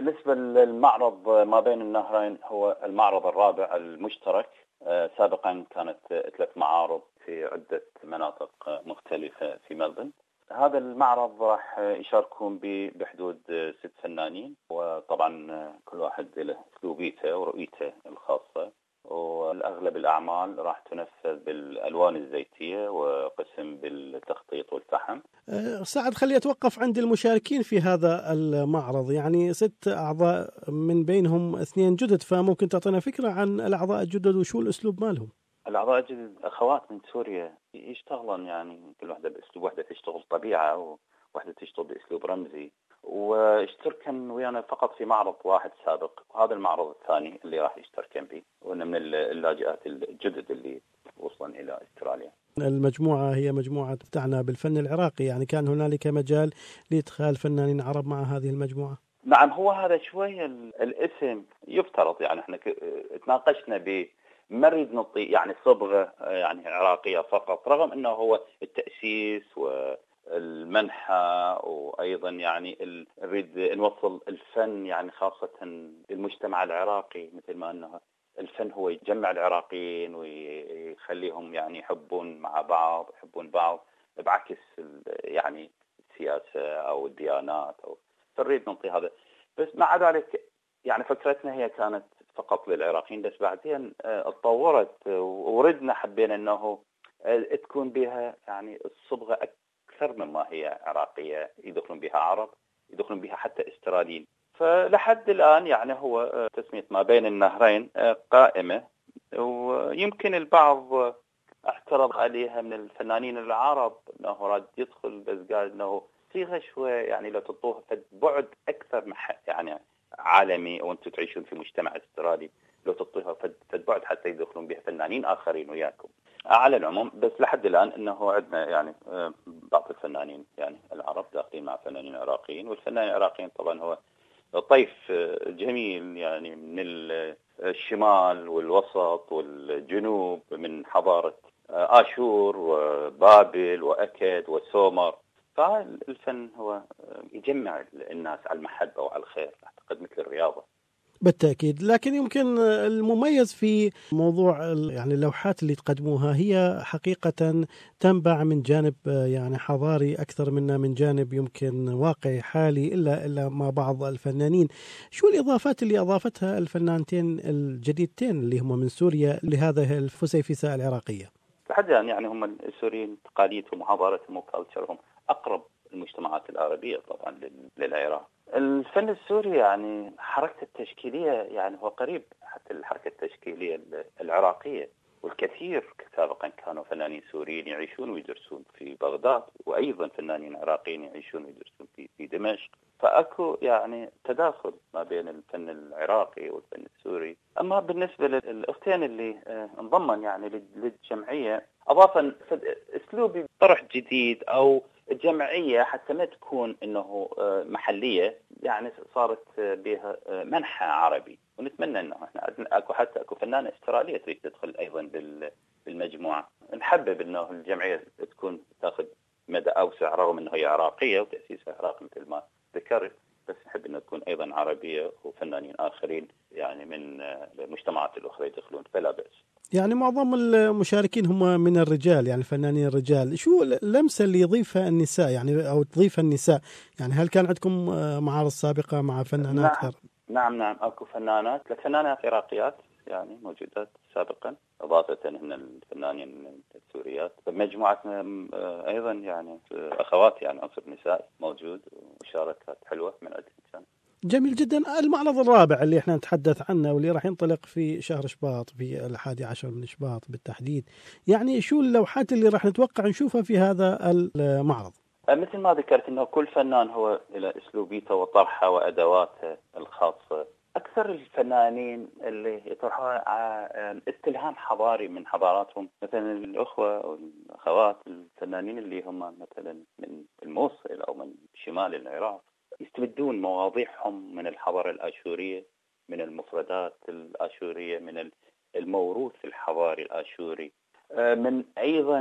بالنسبة للمعرض ما بين النهرين هو المعرض الرابع المشترك. سابقا كانت 3 معارض في عدة مناطق مختلفة في ملبورن. هذا المعرض راح يشاركون بحدود 6 فنانين، وطبعا كل واحد له اسلوبيته ورؤيته الخاصة، والأغلب الأعمال راح تنفذ بالألوان الزيتية وقسم بالتخطيط والفحم. سعد، خلي أتوقف عند المشاركين في هذا المعرض، يعني 6 أعضاء من بينهم 2 جدد، فممكن تعطينا فكرة عن الأعضاء الجدد وشو الأسلوب مالهم؟ الأعضاء الجدد أخوات من سوريا يشتغلن، يعني كل واحدة بأسلوب، واحدة تشتغل طبيعة وواحدة تشتغل بأسلوب رمزي، واشتركن ويانا فقط في معرض واحد سابق، وهذا المعرض الثاني اللي راح يشتركن به، وإنه من اللاجئات الجدد اللي وصلن إلى أستراليا. المجموعة هي مجموعة تعنى بالفن العراقي، يعني كان هنالك مجال لإدخال فنانين عرب مع هذه المجموعة؟ نعم، هو هذا شوية الاسم يفترض، يعني احنا تناقشنا به، ما نريد نعطي يعني صبغة يعني عراقية فقط، رغم انه هو التأسيس والمنحة، وايضا يعني نريد نوصل الفن يعني خاصة للمجتمع العراقي، مثل ما انه الفن هو يجمع العراقيين ويخليهم يعني يحبون مع بعض، يحبون بعض بعكس يعني السياسة او الديانات، فنريد نعطي هذا. بس مع ذلك يعني فكرتنا هي كانت فقط للعراقيين، بس بعدين اتطورت وردنا حبينا انه تكون بها يعني الصبغة اكثر مما هي عراقية، يدخلون بها عرب، يدخلون بها حتى استراليين. فلحد الان يعني هو تسمية ما بين النهرين قائمة، ويمكن البعض اعترض عليها من الفنانين العرب انه راد يدخل، بس قال انه صيغه شوي يعني لو تطوها فد بعد اكثر يعني عالمي، وانتم تعيشون في مجتمع استرالي، لو تطوها فد بعد حتى يدخلون بها فنانين اخرين وياكم. على العموم بس لحد الان انه عندنا يعني بعض الفنانين يعني العرب داخلين مع فنانين عراقيين، والفنانين العراقيين طبعا هو طيف جميل يعني من الشمال والوسط والجنوب، من حضارة آشور وبابل وأكد وسومر. فالفن هو يجمع الناس على المحبة وعلى الخير، أعتقد مثل الرياضة. بالتأكيد، لكن يمكن المميز في موضوع يعني اللوحات اللي تقدموها هي حقيقة تنبع من جانب يعني حضاري أكثر منا من جانب يمكن واقعي حالي، إلا مع بعض الفنانين. شو الإضافات اللي أضافتها الفنانتين الجديدتين اللي هم من سوريا لهذه الفسيفساء العراقية؟ لحد الآن يعني هم السوريين تقاليدهم وحضارتهم وكالتشرهم أقرب المجتمعات العربية طبعا للعراق. الفن السوري يعني حركته التشكيلية يعني هو قريب حتى الحركة التشكيلية العراقية، والكثير سابقا كانوا فنانين سوريين يعيشون ويدرسون في بغداد، وأيضا فنانين عراقيين يعيشون ويدرسون في دمشق، فأكو يعني تداخل ما بين الفن العراقي والفن السوري. أما بالنسبة للأختين اللي انضمن يعني للجمعية، أضافا أسلوب طرح جديد أو جمعية حتى ما تكون إنه محلية، يعني صارت بها منحى عربي، ونتمنى إنه إحنا أكو فنانة استرالية تريد تدخل أيضا بالمجموعة. نحبب إنه الجمعية تكون تأخذ مدى أوسع، رغم إنه هي عراقية وتأسيسها عراقي مثل ما ذكرت، بس نحب إنه تكون أيضا عربية وفنانين آخرين يعني من المجتمعات الأخرى يدخلون، فلا بأس. يعني معظم المشاركين هم من الرجال، يعني فنانين الرجال. شو اللمسة اللي يضيفها النساء يعني أو تضيفها النساء؟ يعني هل كان عندكم معارض سابقة مع فنانات؟ نعم أكو فنانات، 3 فنانات عراقيات يعني موجودات سابقا، إضافة هن الفنانين السوريات. مجموعتنا أيضا يعني أخوات، يعني عنصر نساء موجود، ومشاركات حلوة من عدة إنسان. جميل جدا. المعرض الرابع اللي احنا نتحدث عنه واللي راح ينطلق في شهر شباط، في 11 من شباط بالتحديد، يعني شو اللوحات اللي راح نتوقع نشوفها في هذا المعرض؟ مثل ما ذكرت انه كل فنان هو له اسلوبيته وطرحه وادواته الخاصه. اكثر الفنانين اللي يطرحون استلهام حضاري من حضاراتهم، مثلا الاخوه والاخوات الفنانين اللي هم مثلا من الموصل او من شمال العراق، يستمدون مواضيعهم من الحضاره الاشوريه، من المفردات الاشوريه، من الموروث الحضاري الاشوري، من أيضا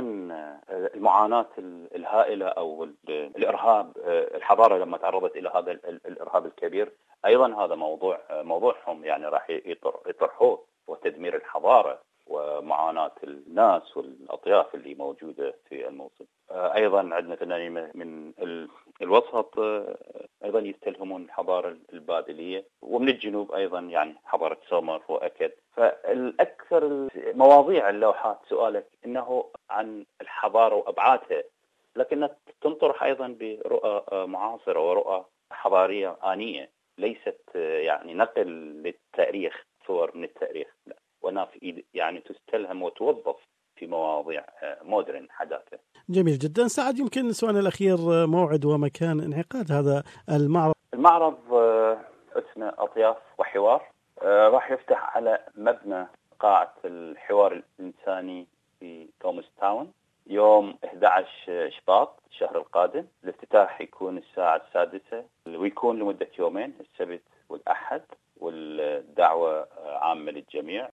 المعاناة الهائلة أو الإرهاب. الحضارة لما تعرضت إلى هذا الإرهاب الكبير أيضا هذا موضوعهم يعني راح يطرحوه، وتدمير الحضارة ومعاناة الناس والأطياف اللي موجودة في الموصل. أيضا عندنا فنانين من الوسط أيضا يستلهمون الحضارة البابلية، ومن الجنوب أيضا يعني حضارة سومر وأكد. فالأكثر مواضيع اللوحات سؤالك إنه عن الحضارة وأبعادها، لكنها تنطرح أيضا برؤى معاصرة ورؤى حضارية آنية، ليست يعني نقل للتاريخ، صور من التاريخ، لا، وأنا يعني تستلهم وتوظف في مواضيع مودرن حداثة. جميل جدا. سعد، يمكن سؤالنا الأخير، موعد ومكان انعقاد هذا المعرض؟ المعرض اسمه أطياف وحوار، راح يفتح على مبنى قاعة الحوار الإنساني في توماس تاون يوم 11 شباط الشهر القادم. الافتتاح يكون الساعة 6 ويكون لمدة يومين، السبت والأحد، والدعوة عامة للجميع.